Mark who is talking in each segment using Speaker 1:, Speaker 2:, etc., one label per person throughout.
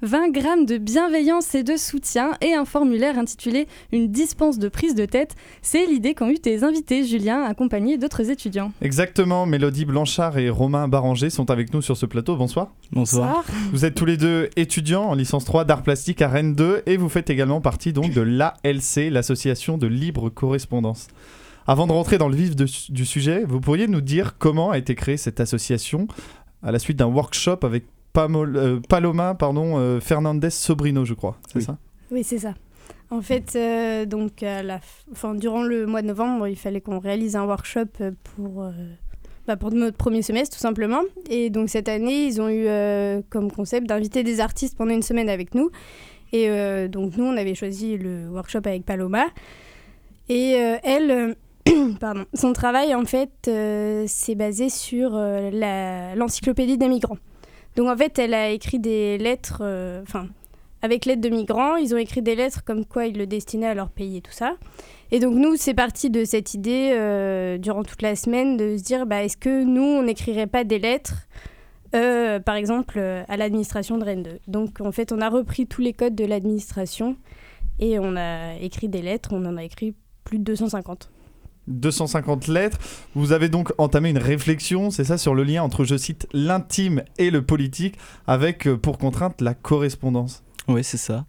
Speaker 1: 20 grammes de bienveillance et de soutien et un formulaire intitulé « Une dispense de prise de tête ». C'est l'idée qu'ont eu tes invités, Julien, accompagnés d'autres étudiants.
Speaker 2: Exactement, Mélodie Blanchard et Romain Baranger sont avec nous sur ce plateau. Bonsoir.
Speaker 3: Bonsoir.
Speaker 2: Vous êtes tous les deux étudiants en licence 3 d'art plastique à Rennes 2 et vous faites également partie donc de l'ALC, l'association de libre correspondance. Avant de rentrer dans le vif du sujet, vous pourriez nous dire comment a été créée cette association à la suite d'un workshop avec Paloma Fernandez Sobrino, je crois, c'est ça ?
Speaker 4: Oui, c'est ça. En fait, durant le mois de novembre, il fallait qu'on réalise un workshop pour notre premier semestre, tout simplement. Et donc cette année, ils ont eu comme concept d'inviter des artistes pendant une semaine avec nous. Et donc nous, on avait choisi le workshop avec Paloma. Et elle... son travail, en fait, s'est basé sur l'encyclopédie des migrants. Donc, en fait, elle a écrit des lettres, avec l'aide de migrants, ils ont écrit des lettres comme quoi ils le destinaient à leur pays et tout ça. Et donc, nous, c'est parti de cette idée, durant toute la semaine, de se dire, est-ce que nous, on n'écrirait pas des lettres, par exemple, à l'administration de Rennes 2. Donc, en fait, on a repris tous les codes de l'administration et on a écrit des lettres, on en a écrit plus de 250.
Speaker 2: 250 lettres. Vous avez donc entamé une réflexion, c'est ça, sur le lien entre, je cite, l'intime et le politique, avec pour contrainte la correspondance.
Speaker 3: Oui, c'est ça.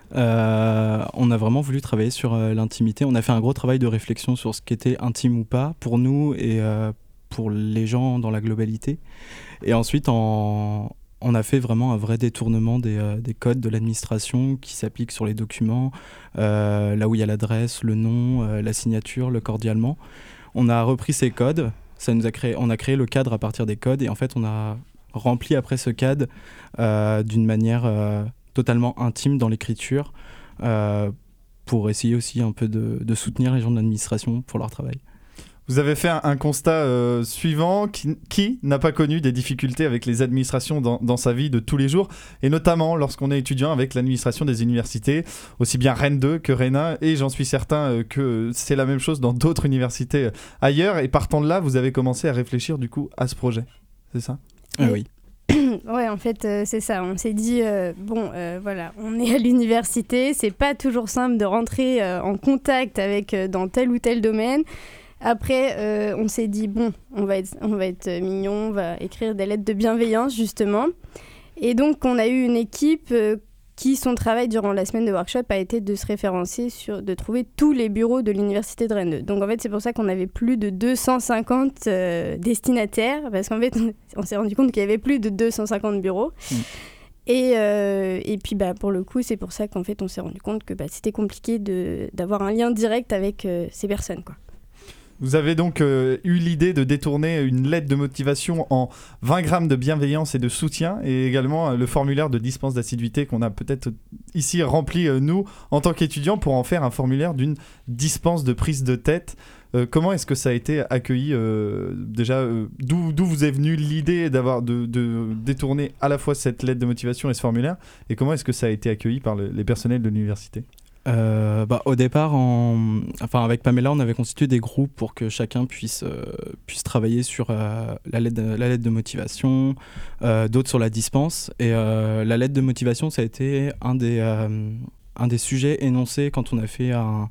Speaker 3: On a vraiment voulu travailler sur l'intimité. On a fait un gros travail de réflexion sur ce qu'était intime ou pas pour nous et pour les gens dans la globalité. Et ensuite, on a fait vraiment un vrai détournement des codes de l'administration qui s'appliquent sur les documents, là où il y a l'adresse, le nom, la signature, le cordialement. On a repris ces codes, on a créé le cadre à partir des codes et en fait on a rempli après ce cadre d'une manière totalement intime dans l'écriture pour essayer aussi un peu de soutenir les gens de l'administration pour leur travail.
Speaker 2: Vous avez fait un constat suivant, qui n'a pas connu des difficultés avec les administrations dans sa vie de tous les jours, et notamment lorsqu'on est étudiant avec l'administration des universités, aussi bien Rennes 2 que Rennes 1, et j'en suis certain que c'est la même chose dans d'autres universités ailleurs, et partant de là, vous avez commencé à réfléchir du coup à ce projet, c'est ça ?
Speaker 3: Oui.
Speaker 4: Ouais, en fait, c'est ça. On s'est dit, voilà, on est à l'université, c'est pas toujours simple de rentrer en contact avec dans tel ou tel domaine. Après, on s'est dit, on va être mignon, on va écrire des lettres de bienveillance, justement. Et donc, on a eu une équipe qui, son travail durant la semaine de workshop a été de se référencer de trouver tous les bureaux de l'université de Rennes 2. Donc, en fait, c'est pour ça qu'on avait plus de 250 destinataires, parce qu'en fait, on s'est rendu compte qu'il y avait plus de 250 bureaux. Et puis, pour le coup, c'est pour ça qu'en fait, on s'est rendu compte que c'était compliqué d'avoir un lien direct avec ces personnes, quoi.
Speaker 2: Vous avez donc eu l'idée de détourner une lettre de motivation en 20 grammes de bienveillance et de soutien, et également le formulaire de dispense d'assiduité qu'on a peut-être ici rempli, nous, en tant qu'étudiants, pour en faire un formulaire d'une dispense de prise de tête. Comment est-ce que ça a été accueilli déjà, d'où vous est venue l'idée de détourner à la fois cette lettre de motivation et ce formulaire, et comment est-ce que ça a été accueilli par les personnels de l'université ?
Speaker 3: Au départ, avec Pamela, on avait constitué des groupes pour que chacun puisse travailler sur la lettre de motivation, d'autres sur la dispense. Et la lettre de motivation, ça a été un des sujets énoncés quand on a fait un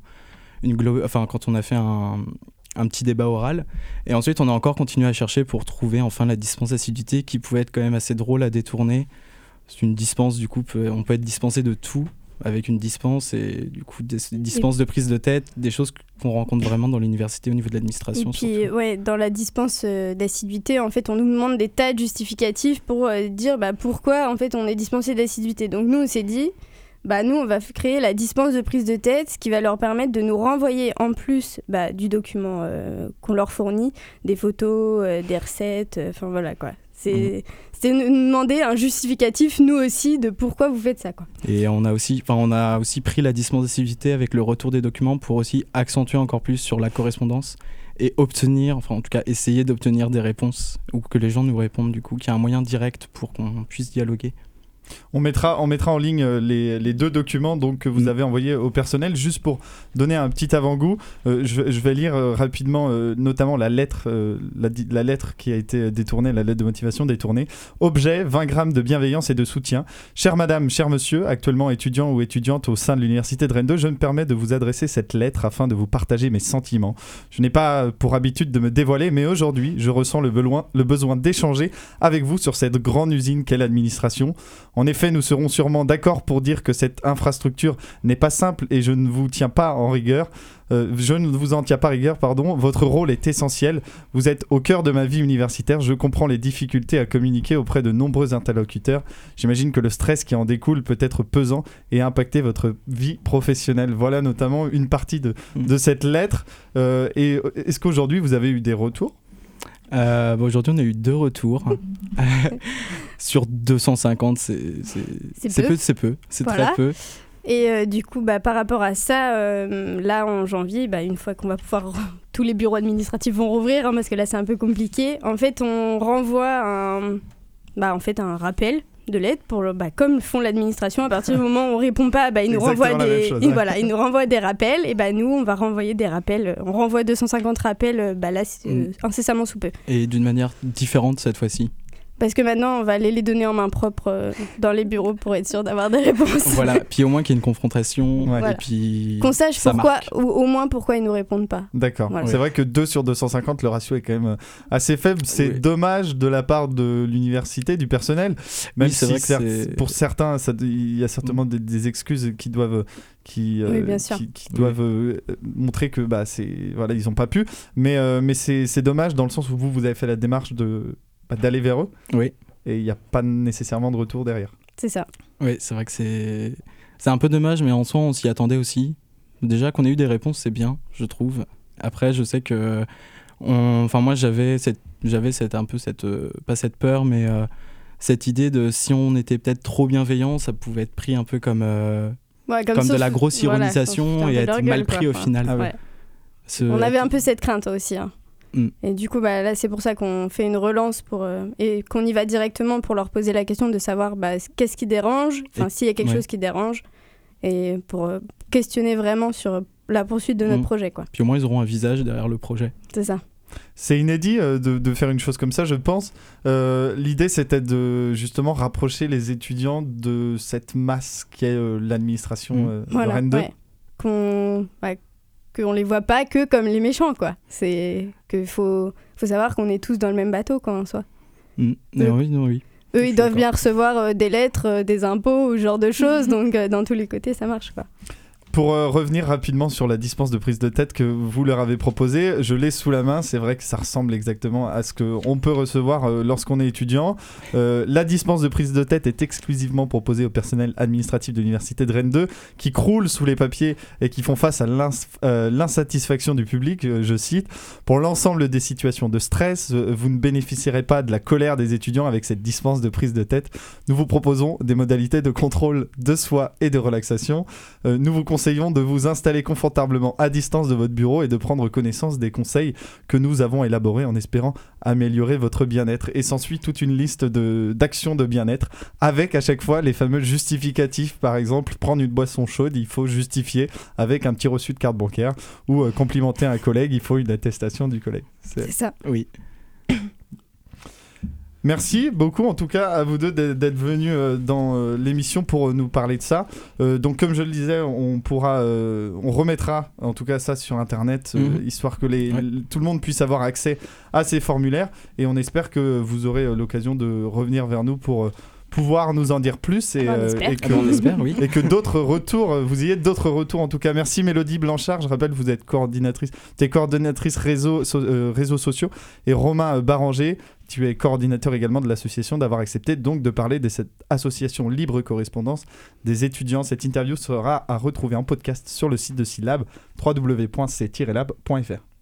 Speaker 3: petit débat oral. Et ensuite, on a encore continué à chercher pour trouver enfin la dispense d'assiduité qui pouvait être quand même assez drôle à détourner. C'est une dispense, du coup, on peut être dispensé de tout avec une dispense, et du coup des dispenses de prise de tête, des choses qu'on rencontre vraiment dans l'université au niveau de l'administration.
Speaker 4: Et puis dans la dispense d'assiduité, en fait, on nous demande des tas de justificatifs pour dire pourquoi en fait on est dispensé d'assiduité. Donc nous on s'est dit, nous on va créer la dispense de prise de tête, ce qui va leur permettre de nous renvoyer en plus du document qu'on leur fournit, des photos, des recettes, voilà quoi. C'était nous demander un justificatif, nous aussi, de pourquoi vous faites ça, quoi.
Speaker 3: Et on a aussi pris la dispense d'assiduité avec le retour des documents pour aussi accentuer encore plus sur la correspondance et obtenir, en tout cas essayer d'obtenir des réponses, ou que les gens nous répondent, du coup, qu'il y a un moyen direct pour qu'on puisse dialoguer.
Speaker 2: On mettra en ligne les 2 documents donc, que vous avez envoyés au personnel. Juste pour donner un petit avant-goût, je vais lire rapidement notamment la lettre qui a été détournée, la lettre de motivation détournée. Objet, 20 grammes de bienveillance et de soutien. Chère madame, cher monsieur, actuellement étudiant ou étudiante au sein de l'université de Rennes 2, je me permets de vous adresser cette lettre afin de vous partager mes sentiments. Je n'ai pas pour habitude de me dévoiler, mais aujourd'hui, je ressens le besoin d'échanger avec vous sur cette grande usine qu'est l'administration. En effet, nous serons sûrement d'accord pour dire que cette infrastructure n'est pas simple et je ne vous tiens pas en rigueur. Je ne vous en tiens pas rigueur, pardon. Votre rôle est essentiel. Vous êtes au cœur de ma vie universitaire. Je comprends les difficultés à communiquer auprès de nombreux interlocuteurs. J'imagine que le stress qui en découle peut être pesant et impacter votre vie professionnelle. Voilà notamment une partie de cette lettre. Et est-ce qu'aujourd'hui, vous avez eu des retours ?
Speaker 3: Aujourd'hui, on a eu 2 retours. Sur 250, c'est peu. C'est
Speaker 4: voilà.
Speaker 3: Très peu.
Speaker 4: Et du coup, par rapport à ça, là en janvier, une fois qu'on va pouvoir... tous les bureaux administratifs vont rouvrir, parce que là c'est un peu compliqué. En fait, on renvoie un rappel de lettres comme font l'administration. À partir du moment où on répond pas, ils nous renvoient ils nous renvoient des rappels, et nous on va renvoyer des rappels. On renvoie 250 rappels incessamment sous peu.
Speaker 3: Et d'une manière différente cette fois-ci.
Speaker 4: Parce que maintenant, on va aller les donner en main propre dans les bureaux pour être sûr d'avoir des réponses.
Speaker 3: Voilà, puis au moins qu'il y ait une confrontation,
Speaker 2: Ouais.
Speaker 3: et puis
Speaker 4: qu'on sache pourquoi, ou au moins pourquoi ils nous répondent pas.
Speaker 2: D'accord.
Speaker 4: Voilà.
Speaker 2: C'est vrai que 2 sur 250, le ratio est quand même assez faible. C'est dommage de la part de l'université, du personnel. Même
Speaker 3: c'est
Speaker 2: si
Speaker 3: vrai que
Speaker 2: pour certains, il y a certainement des excuses qui doivent... qui doivent montrer que ils n'ont pas pu. Mais c'est dommage dans le sens où vous avez fait la démarche d'aller vers eux.
Speaker 3: Oui.
Speaker 2: Et il n'y a pas nécessairement de retour derrière.
Speaker 4: C'est ça.
Speaker 3: Oui, c'est vrai que c'est un peu dommage, mais en soi, on s'y attendait aussi. Déjà qu'on ait eu des réponses, c'est bien, je trouve. Après, je sais que... moi, j'avais pas cette peur, mais cette idée de si on était peut-être trop bienveillant, ça pouvait être pris un peu comme de la grosse ironisation et être mal pris au final.
Speaker 2: Ah ouais.
Speaker 4: On avait un peu cette crainte aussi. Et du coup, là, c'est pour ça qu'on fait une relance et qu'on y va directement pour leur poser la question de savoir qu'est-ce qui dérange, s'il y a quelque chose qui dérange, et pour questionner vraiment sur la poursuite de notre projet, quoi.
Speaker 3: Puis au moins, ils auront un visage derrière le projet.
Speaker 4: C'est ça.
Speaker 2: C'est inédit de faire une chose comme ça, je pense. L'idée, c'était de justement rapprocher les étudiants de cette masse qu'est l'administration de Rennes 2.
Speaker 4: Ouais. Qu'on les voit pas que comme les méchants, quoi. C'est qu'il faut savoir qu'on est tous dans le même bateau, quoi, en soi.
Speaker 3: Oui.
Speaker 4: Eux, ils doivent bien recevoir des lettres, des impôts, ou ce genre de choses, donc dans tous les côtés, ça marche, quoi.
Speaker 2: Pour revenir rapidement sur la dispense de prise de tête que vous leur avez proposée, je l'ai sous la main, c'est vrai que ça ressemble exactement à ce qu'on peut recevoir lorsqu'on est étudiant. La dispense de prise de tête est exclusivement proposée au personnel administratif de l'université de Rennes 2 qui croule sous les papiers et qui font face à l'insatisfaction du public, je cite. Pour l'ensemble des situations de stress, vous ne bénéficierez pas de la colère des étudiants avec cette dispense de prise de tête. Nous vous proposons des modalités de contrôle de soi et de relaxation. Nous vous conseillons de vous installer confortablement à distance de votre bureau et de prendre connaissance des conseils que nous avons élaborés en espérant améliorer votre bien-être. Et s'ensuit toute une liste d'actions de bien-être avec à chaque fois les fameux justificatifs. Par exemple, prendre une boisson chaude, il faut justifier avec un petit reçu de carte bancaire, ou complimenter un collègue, il faut une attestation du collègue.
Speaker 4: C'est ça.
Speaker 3: Oui.
Speaker 2: Merci beaucoup en tout cas à vous deux d'être venus dans l'émission pour nous parler de ça. Donc comme je le disais, on remettra en tout cas ça sur internet, histoire que tout le monde puisse avoir accès à ces formulaires, et on espère que vous aurez l'occasion de revenir vers nous pour pouvoir nous en dire plus et que d'autres retours, vous ayez d'autres retours en tout cas. Merci Mélodie Blanchard, je rappelle vous êtes coordinatrice réseaux sociaux, et Romain Baranger, tu es coordinateur également de l'association, d'avoir accepté donc de parler de cette association libre correspondance des étudiants. Cette interview sera à retrouver en podcast sur le site de Syllab, www.c-lab.fr.